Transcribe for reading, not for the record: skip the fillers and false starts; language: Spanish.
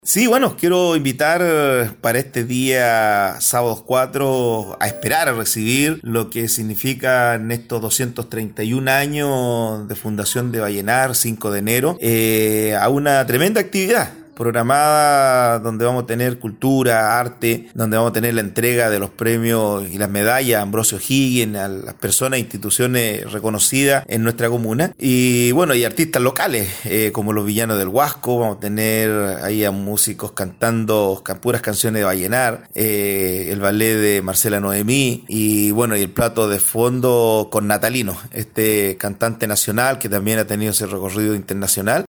Sí, bueno, quiero invitar para este día, sábado 4, a esperar a recibir lo que significan estos 231 años de fundación de Vallenar, 5 de enero, a una tremenda actividad programada donde vamos a tener cultura, arte, donde vamos a tener la entrega de los premios y las medallas a Ambrosio Higgins, a las personas e instituciones reconocidas en nuestra comuna. Y bueno, y artistas locales, como los Villanos del Huasco, vamos a tener ahí a músicos cantando puras canciones de Vallenar, el ballet de Marcela Noemí y bueno, y el plato de fondo con Natalino, este cantante nacional que también ha tenido ese recorrido internacional.